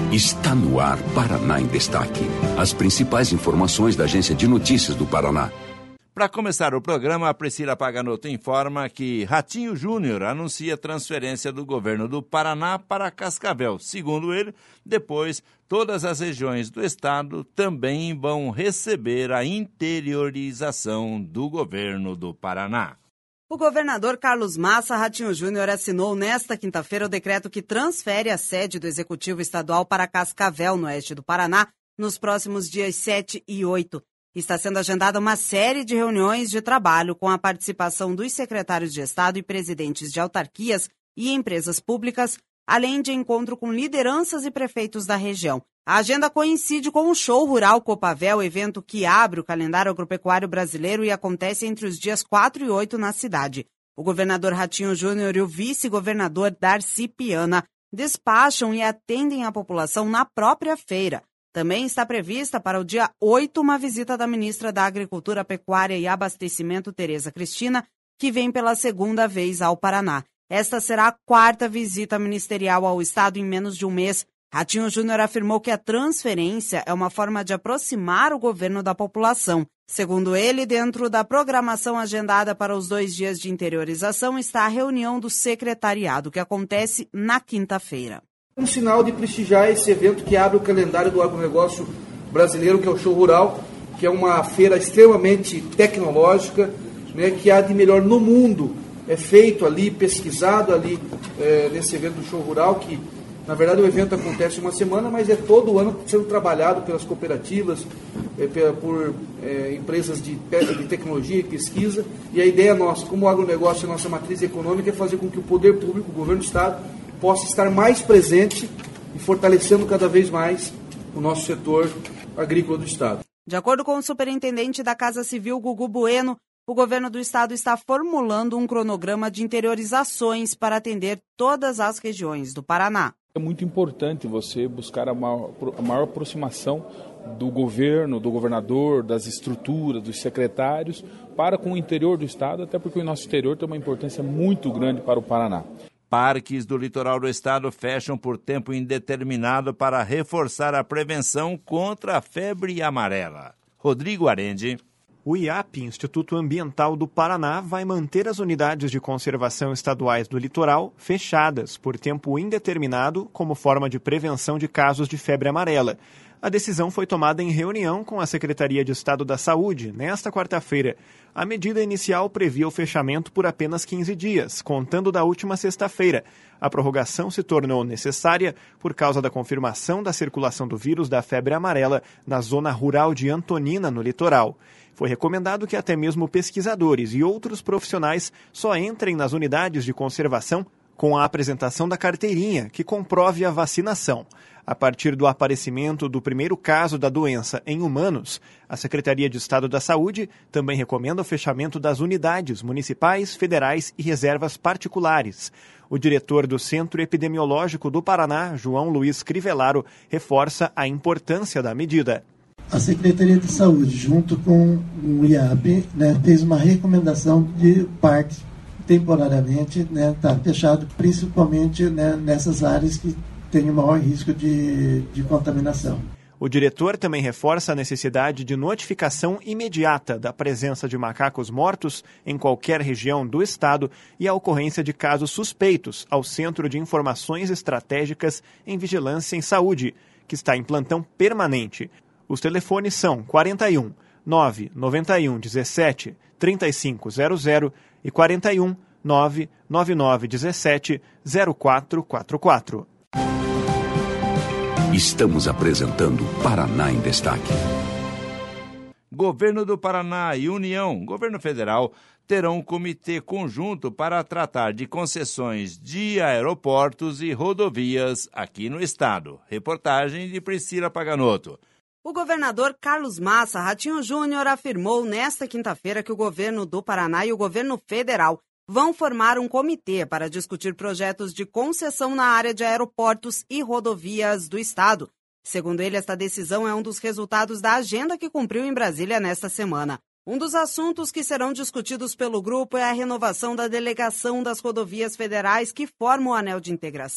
Está no ar Paraná em Destaque. As principais informações da Agência de Notícias do Paraná. Para começar o programa, a Priscila Paganoto informa que Ratinho Júnior anuncia transferência do governo do Paraná para Cascavel. Segundo ele, depois todas as regiões do estado também vão receber a interiorização do governo do Paraná. O governador Carlos Massa Ratinho Júnior assinou nesta quinta-feira o decreto que transfere a sede do Executivo Estadual para Cascavel, no oeste do Paraná, nos próximos dias 7 e 8. Está sendo agendada uma série de reuniões de trabalho com a participação dos secretários de Estado e presidentes de autarquias e empresas públicas, além de encontro com lideranças e prefeitos da região. A agenda coincide com o Show Rural Copavel, evento que abre o calendário agropecuário brasileiro e acontece entre os dias 4 e 8 na cidade. O governador Ratinho Júnior e o vice-governador Darcy Piana despacham e atendem a população na própria feira. Também está prevista para o dia 8 uma visita da ministra da Agricultura, Pecuária e Abastecimento, Tereza Cristina, que vem pela segunda vez ao Paraná. Esta será a quarta visita ministerial ao estado em menos de um mês. Ratinho Júnior afirmou que a transferência é uma forma de aproximar o governo da população. Segundo ele, dentro da programação agendada para os 2 dias de interiorização está a reunião do secretariado, que acontece na quinta-feira. Um sinal de prestigiar esse evento que abre o calendário do agronegócio brasileiro, que é o Show Rural, que é uma feira extremamente tecnológica, né, que há de melhor no mundo. É feito ali, pesquisado ali nesse evento do Show Rural, que na verdade o evento acontece uma semana, mas é todo ano sendo trabalhado pelas cooperativas, por empresas de tecnologia e pesquisa. E a ideia nossa, como o agronegócio é a nossa matriz econômica, é fazer com que o poder público, o governo do estado, possa estar mais presente e fortalecendo cada vez mais o nosso setor agrícola do estado. De acordo com o superintendente da Casa Civil, Gugu Bueno, o governo do estado está formulando um cronograma de interiorizações para atender todas as regiões do Paraná. É muito importante você buscar a maior aproximação do governo, do governador, das estruturas, dos secretários, para com o interior do estado, até porque o nosso interior tem uma importância muito grande para o Paraná. Parques do litoral do estado fecham por tempo indeterminado para reforçar a prevenção contra a febre amarela. Rodrigo Arendi. O IAP, Instituto Ambiental do Paraná, vai manter as unidades de conservação estaduais do litoral fechadas por tempo indeterminado como forma de prevenção de casos de febre amarela. A decisão foi tomada em reunião com a Secretaria de Estado da Saúde nesta quarta-feira. A medida inicial previa o fechamento por apenas 15 dias, contando da última sexta-feira. A prorrogação se tornou necessária por causa da confirmação da circulação do vírus da febre amarela na zona rural de Antonina, no litoral. Foi recomendado que até mesmo pesquisadores e outros profissionais só entrem nas unidades de conservação com a apresentação da carteirinha que comprove a vacinação. A partir do aparecimento do primeiro caso da doença em humanos, a Secretaria de Estado da Saúde também recomenda o fechamento das unidades municipais, federais e reservas particulares. O diretor do Centro Epidemiológico do Paraná, João Luiz Crivellaro, reforça a importância da medida. A Secretaria de Saúde, junto com o IAB, fez uma recomendação de parques temporariamente estar fechado, principalmente nessas áreas que têm o maior risco de contaminação. O diretor também reforça a necessidade de notificação imediata da presença de macacos mortos em qualquer região do estado e a ocorrência de casos suspeitos ao Centro de Informações Estratégicas em Vigilância em Saúde, que está em plantão permanente. Os telefones são 41 991 17 3500 e 41 999 17 0444. Estamos apresentando Paraná em Destaque. Governo do Paraná e União, Governo Federal, terão um comitê conjunto para tratar de concessões de aeroportos e rodovias aqui no estado. Reportagem de Priscila Paganoto. O governador Carlos Massa Ratinho Júnior afirmou nesta quinta-feira que o governo do Paraná e o governo federal vão formar um comitê para discutir projetos de concessão na área de aeroportos e rodovias do estado. Segundo ele, esta decisão é um dos resultados da agenda que cumpriu em Brasília nesta semana. Um dos assuntos que serão discutidos pelo grupo é a renovação da delegação das rodovias federais que formam o anel de integração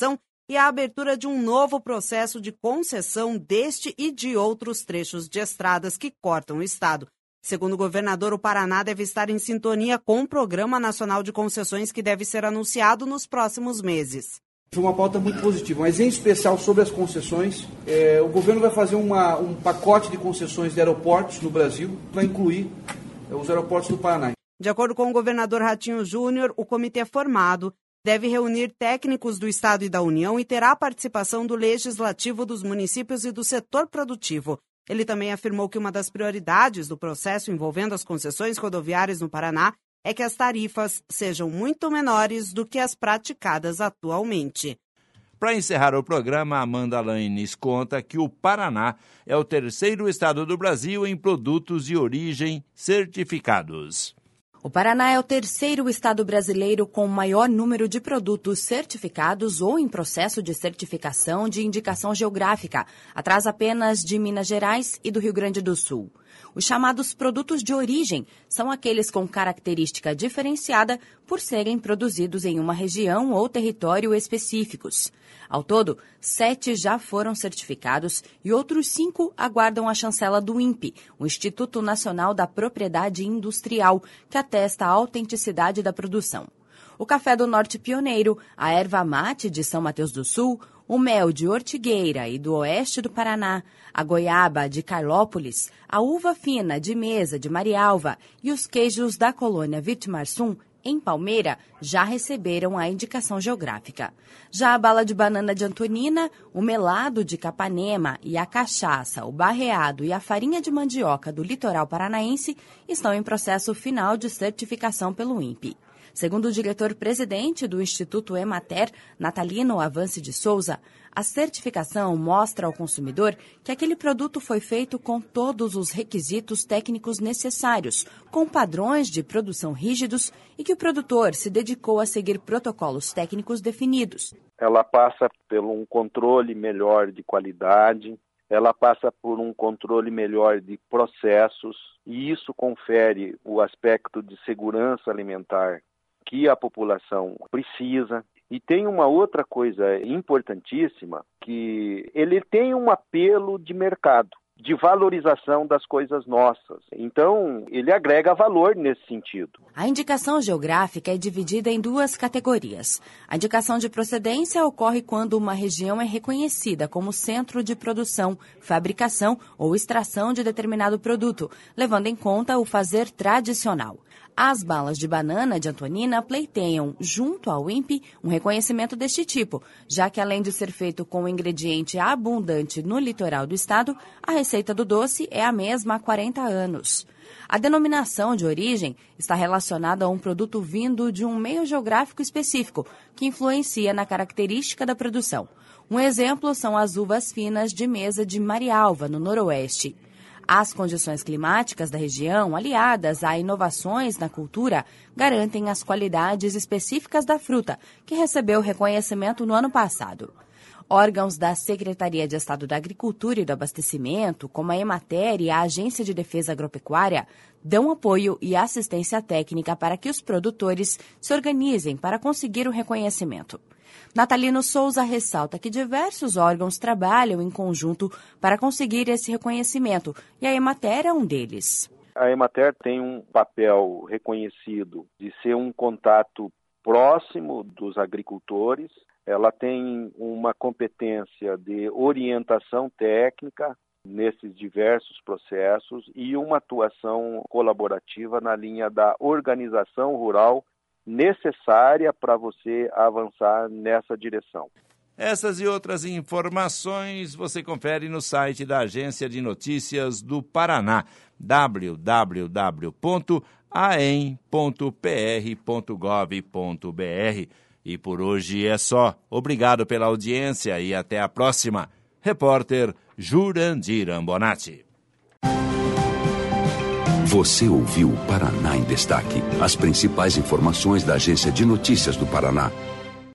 e a abertura de um novo processo de concessão deste e de outros trechos de estradas que cortam o estado. Segundo o governador, o Paraná deve estar em sintonia com o Programa Nacional de Concessões que deve ser anunciado nos próximos meses. Foi uma pauta muito positiva, mas em especial sobre as concessões. O governo vai fazer um pacote de concessões de aeroportos no Brasil, para incluir os aeroportos do Paraná. De acordo com o governador Ratinho Júnior, o comitê formado deve reunir técnicos do Estado e da União e terá a participação do Legislativo, dos municípios e do setor produtivo. Ele também afirmou que uma das prioridades do processo envolvendo as concessões rodoviárias no Paraná é que as tarifas sejam muito menores do que as praticadas atualmente. Para encerrar o programa, Amanda Laines conta que o Paraná é o terceiro estado do Brasil em produtos de origem certificados. O Paraná é o terceiro estado brasileiro com o maior número de produtos certificados ou em processo de certificação de indicação geográfica, atrás apenas de Minas Gerais e do Rio Grande do Sul. Os chamados produtos de origem são aqueles com característica diferenciada por serem produzidos em uma região ou território específicos. Ao todo, 7 já foram certificados e outros 5 aguardam a chancela do INPE, o Instituto Nacional da Propriedade Industrial, que atesta a autenticidade da produção. O café do Norte Pioneiro, a erva mate de São Mateus do Sul, o mel de Ortigueira e do oeste do Paraná, a goiaba de Carlópolis, a uva fina de Mesa de Marialva e os queijos da colônia Vitimarsum, em Palmeira, já receberam a indicação geográfica. Já a bala de banana de Antonina, o melado de Capanema e a cachaça, o barreado e a farinha de mandioca do litoral paranaense estão em processo final de certificação pelo INPE. Segundo o diretor-presidente do Instituto Emater, Natalino Avance de Souza, a certificação mostra ao consumidor que aquele produto foi feito com todos os requisitos técnicos necessários, com padrões de produção rígidos e que o produtor se dedicou a seguir protocolos técnicos definidos. Ela passa por um controle melhor de qualidade, ela passa por um controle melhor de processos e isso confere o aspecto de segurança alimentar que a população precisa. E tem uma outra coisa importantíssima, que ele tem um apelo de mercado, de valorização das coisas nossas. Então, ele agrega valor nesse sentido. A indicação geográfica é dividida em 2 categorias. A indicação de procedência ocorre quando uma região é reconhecida como centro de produção, fabricação ou extração de determinado produto, levando em conta o fazer tradicional. As balas de banana de Antonina pleiteiam, junto ao INPE, um reconhecimento deste tipo, já que além de ser feito com um ingrediente abundante no litoral do estado, a receita do doce é a mesma há 40 anos. A denominação de origem está relacionada a um produto vindo de um meio geográfico específico, que influencia na característica da produção. Um exemplo são as uvas finas de Mesa de Marialva, no noroeste. As condições climáticas da região, aliadas a inovações na cultura, garantem as qualidades específicas da fruta, que recebeu reconhecimento no ano passado. Órgãos da Secretaria de Estado da Agricultura e do Abastecimento, como a Emater e a Agência de Defesa Agropecuária, dão apoio e assistência técnica para que os produtores se organizem para conseguir o reconhecimento. Natalino Souza ressalta que diversos órgãos trabalham em conjunto para conseguir esse reconhecimento, e a Emater é um deles. A Emater tem um papel reconhecido de ser um contato próximo dos agricultores. Ela tem uma competência de orientação técnica nesses diversos processos e uma atuação colaborativa na linha da organização rural necessária para você avançar nessa direção. Essas e outras informações você confere no site da Agência de Notícias do Paraná, www.aem.pr.gov.br. E por hoje é só. Obrigado pela audiência e até a próxima. Repórter Jurandir Ambonati. Você ouviu o Paraná em Destaque, as principais informações da Agência de Notícias do Paraná.